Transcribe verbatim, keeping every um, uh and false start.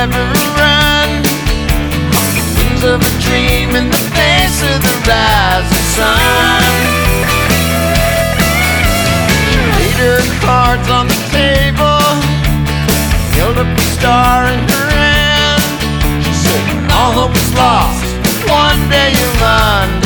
ever run. Wings of a dream in the face of the rising sun. She laid her cards on the table, held up a star in her hand. She said, all hope is lost, one day you'll understand.